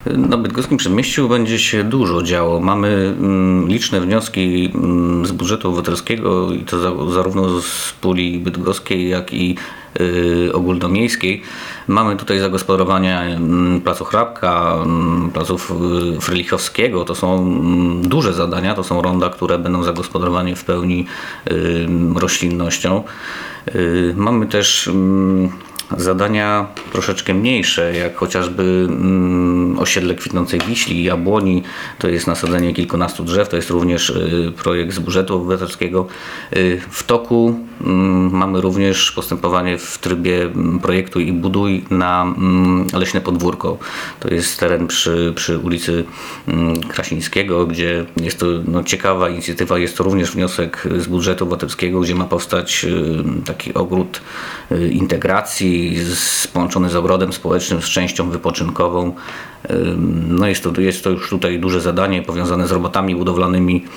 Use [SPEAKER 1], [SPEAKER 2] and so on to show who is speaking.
[SPEAKER 1] Na Bydgoskim Przedmieściu będzie się dużo działo. Mamy liczne wnioski z budżetu obywatelskiego i to zarówno z puli bydgoskiej, jak i ogólnomiejskiej. Mamy tutaj zagospodarowanie placu Hrabka, placów Frylichowskiego. To są duże zadania, to są ronda, które będą zagospodarowane w pełni roślinnością. Mamy też zadania troszeczkę mniejsze, jak chociażby osiedle kwitnącej wiśli, jabłoni, to jest nasadzenie kilkunastu drzew, to jest również projekt z budżetu obywatelskiego. W toku mamy również postępowanie w trybie projektuj i buduj na Leśne Podwórko. To jest teren przy ulicy Krasińskiego, gdzie jest to ciekawa inicjatywa, jest to również wniosek z budżetu obywatelskiego, gdzie ma powstać taki ogród integracji połączony z ogrodem społecznym, z częścią wypoczynkową. Jest to już tutaj duże zadanie powiązane z robotami budowlanymi